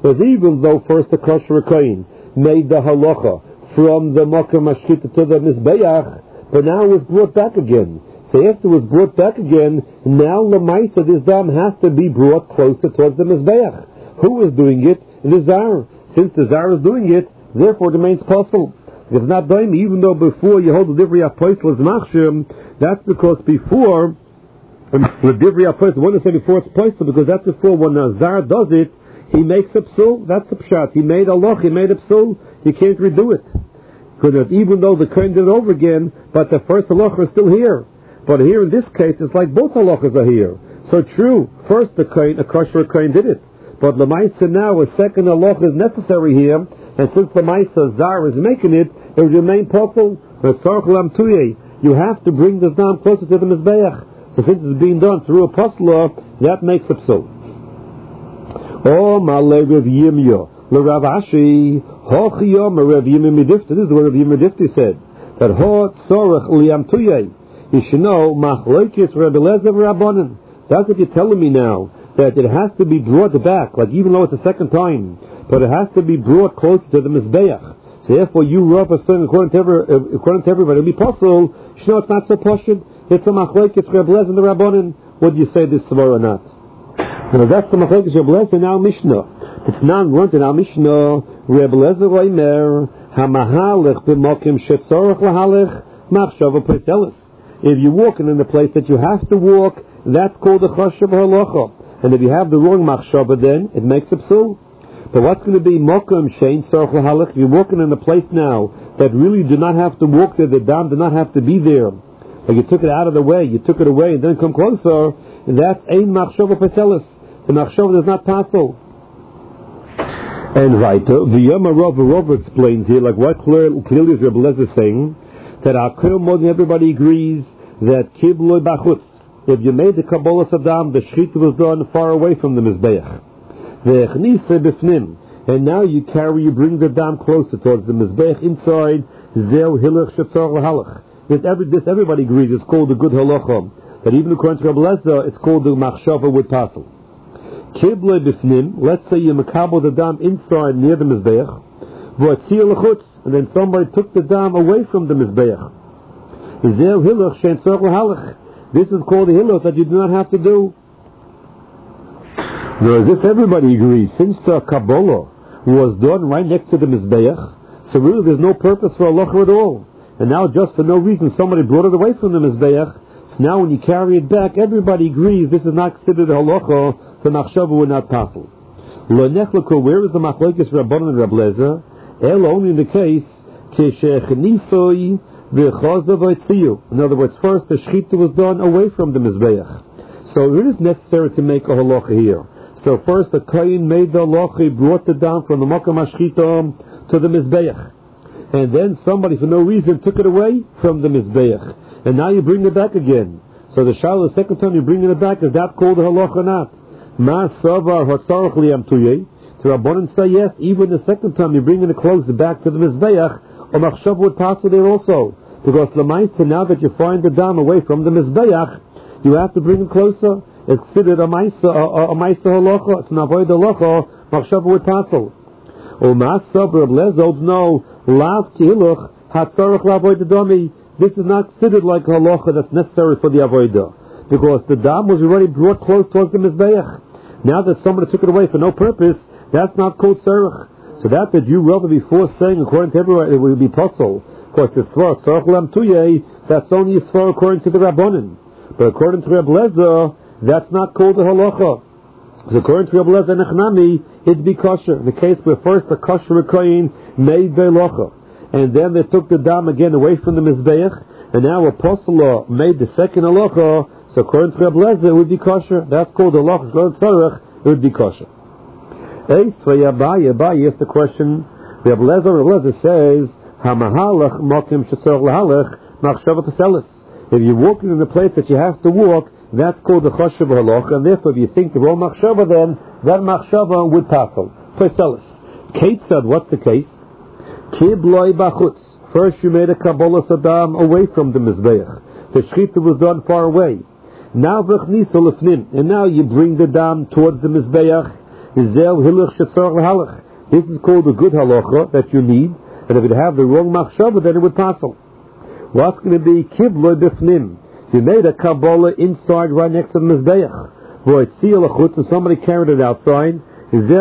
Because even though first the kosher kohen made the halacha from the makom mashkita to the mizbeach, but now it was brought back again. So after it was brought back again, now lemaisa this dam has to be brought closer towards the mizbeach. Who is doing it? The zar. Since the zar is doing it, therefore it remains possible. It's not doing, even though before you hold the divrei apostle as machshir, that's because before the divrei apostle, one is saying before it's possible, because that's before when a zar does it, he makes a psul. That's a pshat. He made a loch, he made a psul. He can't redo it. Because even though the kohen did it over again, but the first halacha is still here. But here in this case, it's like both halachas are here. So true, first the kohen, a kosher kohen did it. But lemaisa now, a second halacha is necessary here, and since lemaisa zar is making it, it will remain possible. You have to bring this down closer to the mizbeach. So since it's being done through a pasla, that makes it so. Oh, Malay Rav Yirmiyah, Rav Ashi, Hochiyom Rav Yirmiyah. This is what Rav Yirmiyah said. That Ho Tzorach Liam Tuyei. You should know Machlokes Rabbi Eliezer Rabbanan. That's what you're telling me now. That it has to be brought back, like even though it's the second time, but it has to be brought closer to the mizbeach. So therefore, you Rav are saying according to everybody, it'll be possible. You know, it's not so poshut. It's a Machlokes Rabbi Eliezer and the Rabbanan. Would you say this tomorrow or not? Now that's the Machlokes Rabbi Eliezer in our Mishnah. It's not learned in our Mishnah. Rabbi Eliezer Omer Hamahalech b'mokim shetzorach lahalech machshava peselis. If you're walking in the place that you have to walk, that's called a chashav halacha. And if you have the wrong machshava, then it makes a psul. But what's going to be mokum shein tzorach lahalech? You're walking in a place now that really do not have to walk there. The dam do not have to be there. Like you took it out of the way, you took it away, and then come closer. That's ein machshava peselis. The machshava does not passel. And right, the Yom Rav explains here, like what clearly is Rabbi Eliezer saying, that more than everybody agrees that kibloi bachutz. If you made the Kabbalah Saddam, the shechita was done far away from the mizbeach. Ve'echnise b'fnim, and now you bring the dam closer towards the mizbeach inside. Zeu hilach shetzor lahalach. This everybody agrees it's called the good halacha. That even according to Rabbi Eliezer, it's called the machshava with passel. Kibloi b'fnim. Let's say you makabel the dam inside near the mizbeach. V'atzir l'chutz. And then somebody took the dam away from the mizbeach. Zeu hilach shein tzorach lahalach. This is called a hilach that you do not have to do. Whereas this everybody agrees, since the Kabbalah was done right next to the mizbeach, so really there's no purpose for halacha at all. And now just for no reason somebody brought it away from the mizbeach, so now when you carry it back, everybody agrees this is not considered halacha, the machshava would not passel. Lo nechleko, where is the machlokes Rabbanan and Rabbi Eliezer? Only in the case, in other words, first the shechita was done away from the mizbeach. So it is necessary to make a halacha here. So first the kohen made the halacha, he brought it down from the makom hashchita to the mizbeach. And then somebody for no reason took it away from the mizbeach. And now you bring it back again. So the shaila, the second time you're bringing it back, is that called a halacha or not? Ma savar hotzarach liyam tuyeh. The Rabbanan say yes, even the second time you're bringing it closer back to the mizbeach, or machshav would pass it there also. Because l'maisa, now that you find the dam away from the mizbeach, you have to bring it closer. It's considered a maisa halacha. It's an avoid halacha. Machshav would pass it. Or ma'asav Rabbi Eliezer no lav kihiluch hatzarach la'avoid dami. This is not considered like a halacha that's necessary for the avodah, because the dam was already brought close towards the mizbeach. Now that somebody took it away for no purpose, that's not called tzarech. So that you rather before saying according to everyone it will be possible. Of course, the svar tzarech lam tuyeh, that's only a svar according to the Rabbanan. But according to Rabbi Eliezer, that's not called a halacha. So according to Rabbi Eliezer Nechnami, it'd be kosher. In the case where first the kosher kohen made the halacha, and then they took the dam again away from the mizbeach, and now Apostle made the second halacha. So according to Rabbi Eliezer, it would be kosher. That's called halacha. It would be kosher. Abaye asked the question. Rabbi Eliezer says, "Hamahalach mokim shetzor lahalech machshava peselis." If you're walking in the place that you have to walk, that's called the chashav halacha, and therefore if you think the wrong machshava, then that machshava would passel. Peselis. Kate said, what's the case? Kibloi bachutz. First you made a Kabbalah Saddam away from the mizbeach. The shechita was done far away. Now v'chniso lefnim, and now you bring the dam towards the mizbeach. This is called a good halacha that you need, and if you have the wrong machshava, then it would pass. What's going to be kibla bifnim? You made a Kabbalah inside right next to the Mizbeach. And somebody carried it outside. This is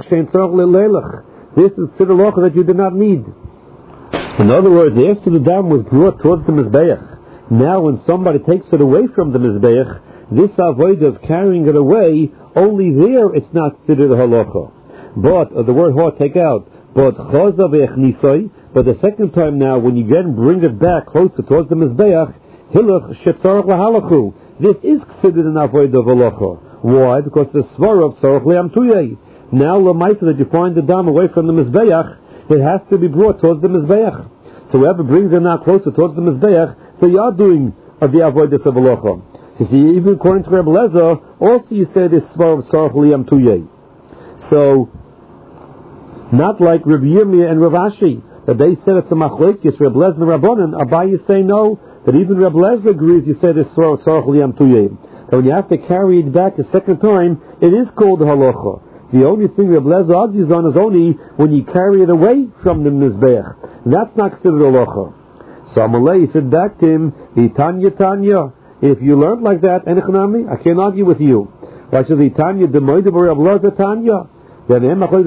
tzedakah that you did not need. In other words, after the dam was brought towards the Mizbeach, now when somebody takes it away from the Mizbeach, this avodah of carrying it away, only there it's not considered a halacha. But, the word ha, take out, but the second time now, when you again bring it back closer towards the Mizbeach, hilach shetzarach lahalachu. This is considered an avodah of halacha. Why? Because the svara of tzarach le'amtuyei. Now, lemaisa that you find the dam away from the Mizbeach, it has to be brought towards the Mizbeach. So whoever brings it now closer towards the Mizbeach, so you are doing the avodah of halacha. You see, even according to Rebbe Lezer, also you say this svara of tzarach le'amtuyei. So, not like Rabbi Yirmiyah and Rav Ashi, that they said it's a machlekes, Rebbe Lezer and Rabbanan. Abaye say no, that even Rebbe Lezer agrees, you say this svara of tzarach le'amtuyei. That when you have to carry it back a second time, it is called the halacha. The only thing Rebbe Lezer argues on is only when you carry it away from the Mizbeach. That's not considered halacha. So Amalei said back to him, Tanya. If you learned like that, Enechanami, I can't argue with you. Why should Tanya demoide by Rebbe Lezer Tanya? Then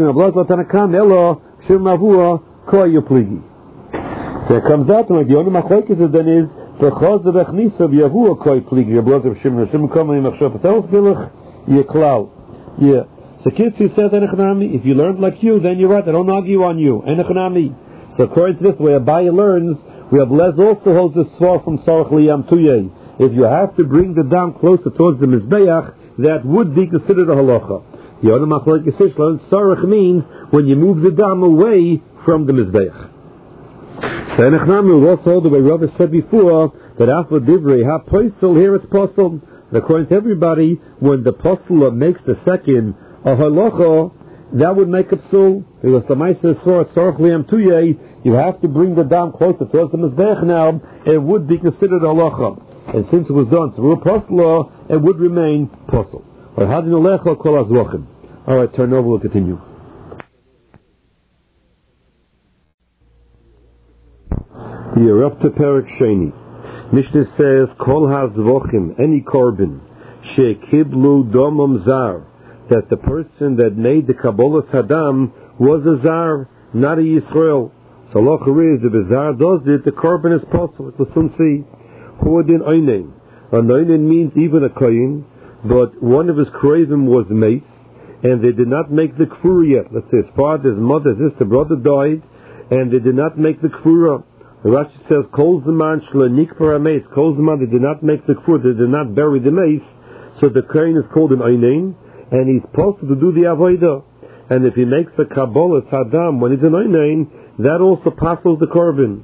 there comes out to the only machlekes then is because of echnisa of Yahuah koi pligi. Rebbe Lezer Shimon coming in machshava self bilach yeklal. Yeah. So Kitzi says, if you learned like you, then you're right. I don't argue on you. So according to this way, Abaye learns, Rebbe Lezer also holds this svar from tzarach le'amtuyei. If you have to bring the dam closer towards the Mizbeach, that would be considered a halacha. The other machlekes learns tzarach means when you move the dam away from the Mizbeach. So Enechnami will also hold the way Rabbi said before, that after divrei ha-posel, here it's posel. According to everybody, when the posel makes the second a halacha, that would make it so, because the Maisa is for tzarach le'amtuyei, you have to bring the dam closer towards the Mizbeach now, it would be considered halacha. And since it was done through a posel, it would remain posel. Alright, turn over, we'll continue. You're up to Perek Sheni. Mishnah says, Kol hazvochim, any korban, shekiblu domam zar, that the person that made the Kabbalah Hadam was a zar, not a Yisrael. So locha is, if a zar does it, the korban is possible. It will soon see. Huadin oinen. An oinen means even a koyin, but one of his kravim was mace, and they did not make the kfura yet. Let's say his father, his mother, his sister, brother died, and they did not make the kfura. The Rashi says, Kol Zaman Shlenik Parameis, Kol Zaman, they did not make the kfura, they did not bury the mace, so the koyin is called an oinen, and he's supposed to do the avodah. And if he makes the Kabbalah Hadam when he's an oinen, that also passes the korban.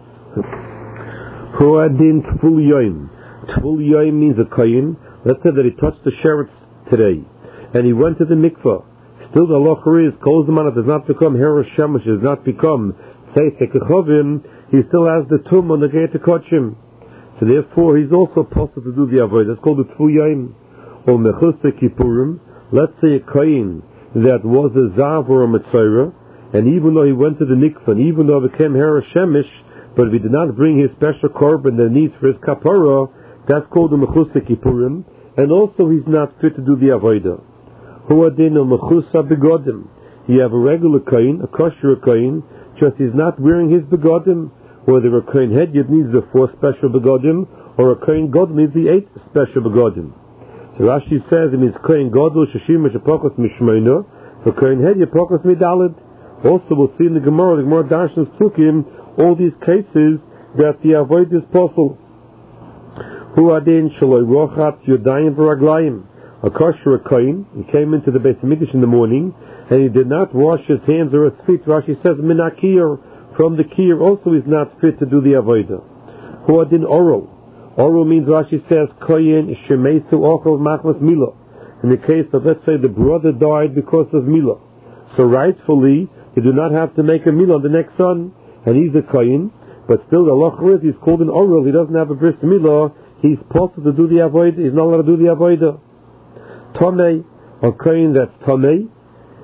Huadin Tful Yoim. Tful Yoim means a koyin. Let's say that he touched the sheretz today, and he went to the mikvah. Still the halacha is, Kol Zaman, it does not become Herash Shemesh, it does not become Seifek Echovim, he still has the tum on the Geit HaKodshim. So therefore, he's also possible to do the avodah. It's called the Tful Yoim. Or Mechus Kippurim. Let's say a koyin that was a zav or a mitzvah, and even though he went to the mikvah, and even though it became Herash Shemesh, but if he did not bring his special korban that he needs for his kapara, that's called the Mechus Kippurim, and also he's not fit to do the avodah. Huadin Mechus Begodim. You have a regular koyin, a kosher koyin, just he's not wearing his begodim. Whether a koyin hedyot needs the 4 special begodim, or a koyin god needs the 8 special begodim. So Rashi says it means koyin gadol sheshim mishapokos mishmeina, for koyin hedyot pokos midalid. Also, we'll see in the Gemara Darshans took him all these cases that the avoid is possible. Hu adin shaloi rochat yodayim v'raglayim. A kosher koyin, he came into the Beit Hamikdash in the morning, and he did not wash his hands or his feet. Rashi says minakir, from the kir also is not fit to do the avodah. Hu adin oral. Oral means, Rashi says, koyin shemeisu ochel machmas milah. In the case of, let's say, the brother died because of milah. So rightfully, you do not have to make a milah on the next son, and he's a koyin, but still the halacha is, he's called an oral, he doesn't have a bris milah, he's possible to do the avodah, he's not allowed to do the avodah. Tomei, a koyin that's tomei,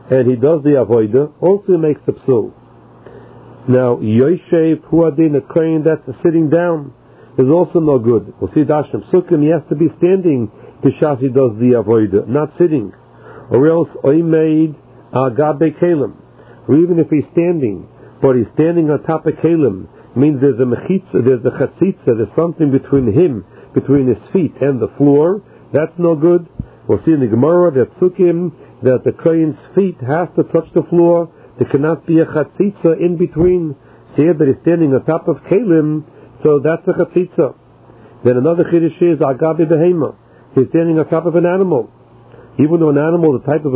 and he does the avodah, also makes the psul. Now, Yoshev Huadin, a kohen that's sitting down, is also no good. We'll see Dashim Sukkim, he has to be standing b'shas he does the avodah, not sitting. Or else, Oimeid Agabe Kalim. Or even if he's standing, but he's standing on top of Kalim, means there's a mechitza, there's a chatzitza, there's something between him, between his feet and the floor, that's no good. We'll see in the Gemara that Sukkim, that the kohen's feet has to touch the floor. There cannot be a chatzitza in between. See that he's standing on top of Kalim, so that's a chatzitza. Then another chiddush is Agabi Behema. He's standing on top of an animal. Even though an animal is the type of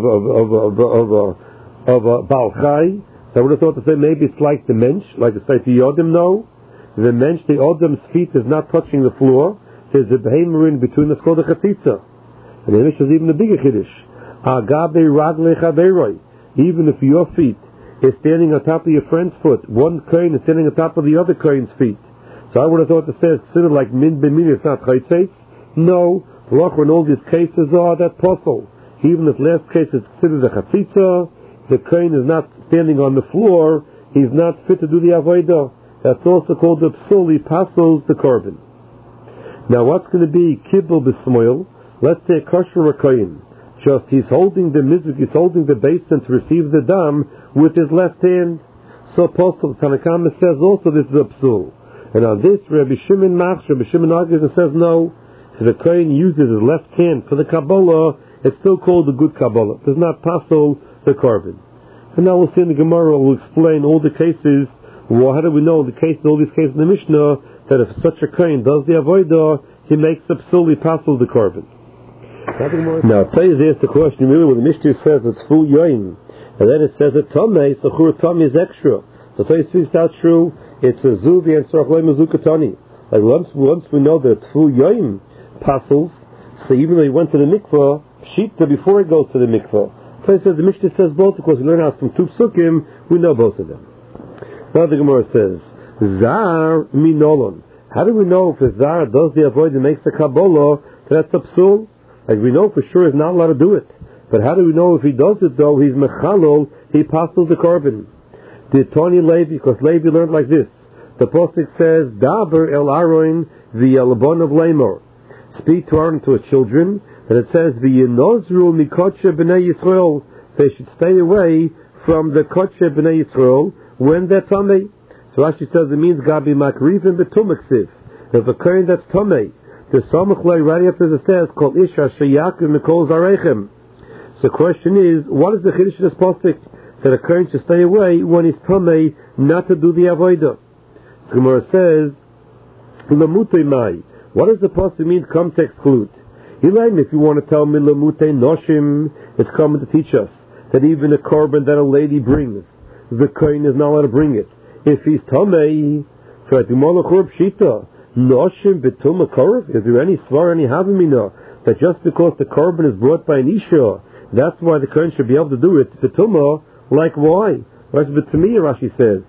a Baal Chai, so I would have thought to say maybe it's like the mensch, like the Sefer Yodim. No, the mensch, the Odam's feet is not touching the floor. There's a Behema in between. That's called a chatzitza. And the Mishnah is even a bigger chiddush. Agabe Ragle Chaveroi. Even if your feet is standing on top of your friend's foot, one kohen is standing on top of the other kohen's feet. So I would have thought to say it's considered like min b'min, it's not chaytzeitz. No, when all these cases are, that possible. Even if last case is considered a chatzitza, the kohen is not standing on the floor, he's not fit to do the avodah. That's also called the psul, he passes the korban. Now what's going to be kibbul b'smoil? Let's say kosher kohen. Just he's holding the mizuk, he's holding the basin to receive the dam with his left hand. So Apostle Tanakama says also this is a psul. And on this, Rabbi Shimon argues and says no. If the kohen uses his left hand for the Kabbalah, it's still called a good Kabbalah. It does not passel the korban. And now we'll see in the Gemara, we'll explain all the cases. Well, how do we know all these cases in the Mishnah, that if such a kohen does the avodah, he makes the psul, he passels the korban. Now, Tayez asked the question, really, when the Mishnah says it's full yoim, and then it says that Tomei, so Chur Tomei is extra. So Tayez speaks out true, it's a Zuvi and Sorachloi Mezukatani. Like once we know that full yoim passels, so even though he went to the mikvah, Shita before he goes to the mikvah. Tayez says the Mishnah says both, because we learn out from two psukim, we know both of them. Now the Gemara says, Zar Minolon. How do we know if a Zar does the avoid and makes the Kabbalah, that's a psul? Like we know for sure he's not allowed to do it. But how do we know if he does it though? He's mechalol, he passes the korban. The Tony Levi, because Levi learned like this. The Pasuk says, Daber el Aroin v'yalabon of Lamor. Speak to Aaron, to his children, and it says, v'yenozru mikotche b'nei Yisrael. They should stay away from the kotche b'nei Yisrael when they're tamei. So Rashi says it means gabi makrivim b'tumaksiv. If a kohen that's tamei, the Samach Lei right after it says called Isha Shayakim Mikol Zarechem. So the question is, what is the chiddush of this pasuk that a kohen should stay away when he's tamei not to do the avodah? The Gemara says, Lamutei Mai. What does the pasuk mean? Come to exclude. Elaine, if you want to tell me Lamutei Noshim, it's coming to teach us that even a korban that a lady brings, the kohen is not allowed to bring it. If he's tamei, so at the Molachur Pshita. Noshim betum korban. Is there any svar, any havamina that just because the korban is brought by an isha, that's why the kohen should be able to do it? Betuma, like why? Rashi says,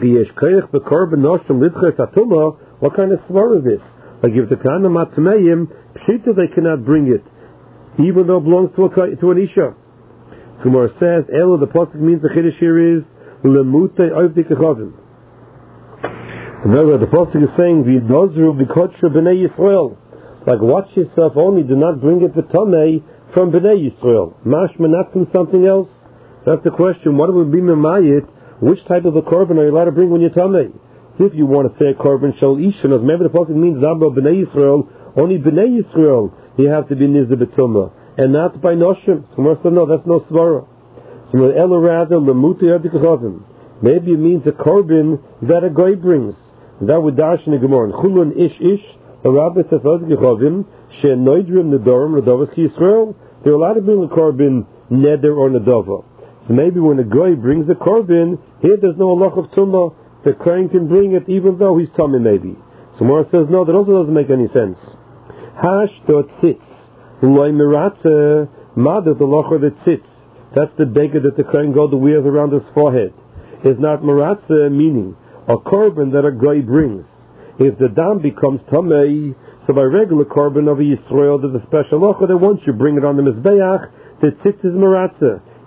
what kind of svar is this? Like if the kana matmeim pshita, they cannot bring it, even though it belongs to an isha. Gemara says, Elo, the pasuk means the chiddush here is lemute oivdik echavim. Remember, the Pasuk is saying, "V'nozru b'kotsha b'nei Yisrael." Like, watch yourself only, do not bring it v'tamei from b'nei Yisrael. Mashma, not from something else. That's the question. What would be memayit? Which type of a korban are you allowed to bring when you're tamei? If you want to say a korban shel isha, remember the Pasuk means Zabra b'nei Yisrael. Only b'nei Yisrael you have to be nizah b'tumah, and not by noshim. Someone said, no, that's no svara. So ela rather lemuti adikachavim. Maybe it means a korban that a guy brings. That would dash in the Gemara. Chulun ish. The Rabbi says, she'noidrim nedorim nedovas ki Yisrael. They're allowed to bring a korban neder or nedova. So maybe when a guy brings a korban, here there's no halach of tumah. The kohen can bring it even though he's tummy maybe. So Mora says, no, that also doesn't make any sense. Hash dot sits. Loi miratze. Mother, the locher that sits. That's the beggar that the kohen god wears around his forehead. Is not miratze, meaning a korban that a guy brings. If the dam becomes tamei, so by regular korban of a Yisrael, there's a special locher that once you bring it on the mizbeach, the tzitz is maratza.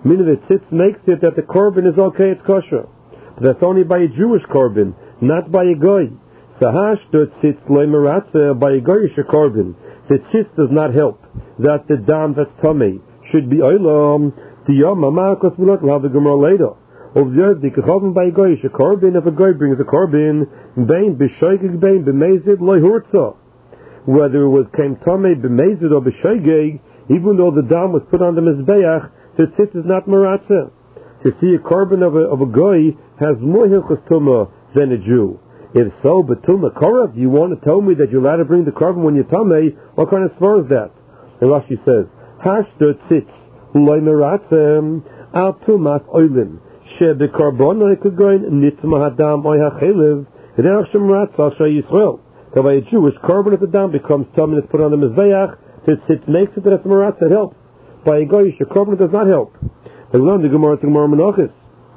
Meaning the tzitz makes it that the korban is okay, it's kosher. But that's only by a Jewish korban, not by a goy. Sahash the tzitz loy meratze, by a goyish korban. The tzitz does not help that the dam that's tummy should be oilam. The yom amakos mulot will have the gemara later. Observe the kechavim by a goyish korban. If a goy brings a korban, bein b'shoigig bein b'mezid loy hurtza. Whether it was came tummy b'mezid or b'shoigig, even though the dam was put on the mizbeach, the tzitz is not maratze. To see a korban of a goy has more hilchos tumah than a Jew. If so, but tumah korav, you want to tell me that you're allowed to bring the korban when you're tamei? What kind of svar is that? And Rashi says, Hashter tzitz loy maratze al tumas oilim she bekorban kogoin nitzma hadam oy hachelev derech shemratz al shay Yisrael. So by a Jewish korban if the dam becomes tummy and it's put on the mizbeach, the tzitz makes it that it's maratze, it helps. By a goyish korban does not help. We learn the Gemara to Gemara Menachos.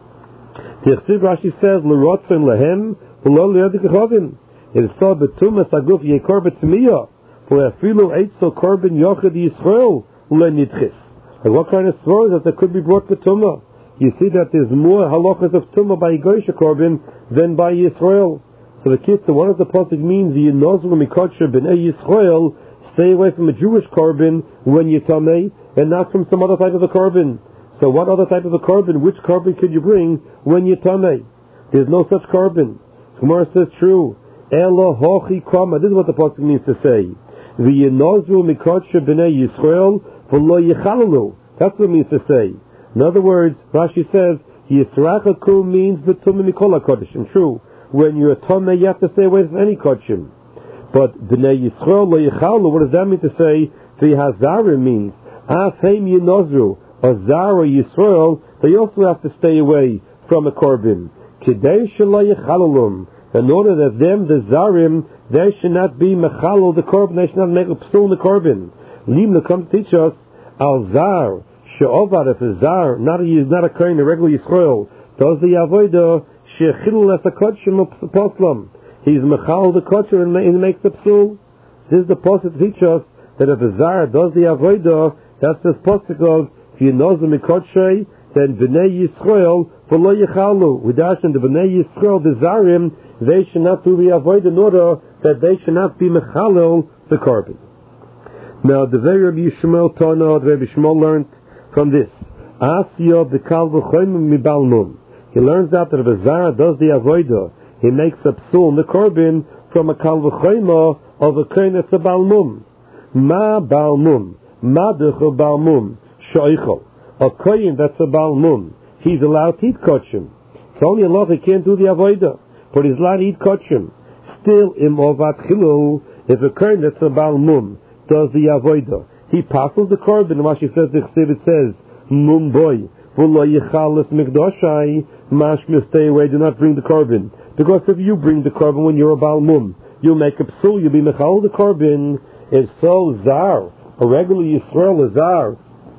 The Chsiv Rashi says, "L'rotzen lehem, v'lo li'adik chavim." It is so betumas aguf yekor betmiya, for afilu eitzel korban yochid Yisrael le'nidchis. And what kind of svar is that there could be brought betuma? You see that there's more halachas of tumah by a goyish korban than by Yisrael. So the kids, what does the pasuk mean? The yinozru mikotcher b'nei Yisrael. Stay away from a Jewish korban when you're tamei, and not from some other type of a korban. So what other type of a korban? Which korban could you bring when you're tamei? There's no such korban. Gemara says true. Elo hochi kama. This is what the pasuk means to say. V'yenozru mikotche b'nei Yisrael v'lo yichalalu. That's what it means to say. In other words, Rashi says Yisrachaku means b'tumah mikol hakodeshim. True. When you're tamei, you have to stay away from any kodshim. But b'nei Yisrael lo yichalalu. What does that mean to say? V'hazarim means afheim yenozru. Azar or Yisrael, they also have to stay away from a korban. Kidei shelo yechalulum. In order that them, the zarim, they should not be mechalul the korban, they should not make a psul the korban. Limna comes to teach us, al zar, she'ovad, if a zar, not a kohen, a regular Yisrael, does the avodah, she'chilul es ha-kodshim poslam. He's mechalul the kodshim and makes the psul. This is the pasuk to teach us that if a zar does the avodah, that's the pasuk of Yinozim mikotshei, then b'nei Yisrael v'lo yichalu. We dash in the b'nei Yisrael, the zarim, they should not do the avodah in order that they should not be mechalel the korban. Now the very Rabbi Yishmael Tana, the Rabbi Yishmael learned from this. Asya b'kal v'choyim mibalmum. He learns out that if a zar does the avodah, he makes a psul in the korban from a kal v'choyim of a kohen that's a balmum. Ma balmum, ma dechu balmum. A kohen that's a balmum, he's allowed to eat kodshim. It's only Allah he can't do the avodah, but he's allowed to eat kodshim. Still, im ovat chilul, if a kohen that's a balmum does the avodah, he passes the korban. Rashi says, the Chsiv, it says, mum boy, v'lo yichalis mikdoshai, mashmir, stay away, do not bring the korban. Because if you bring the korban when you're a balmum, you'll make a psul, you'll be mechal the korban. If so, zar, a regular Yisrael, a zar,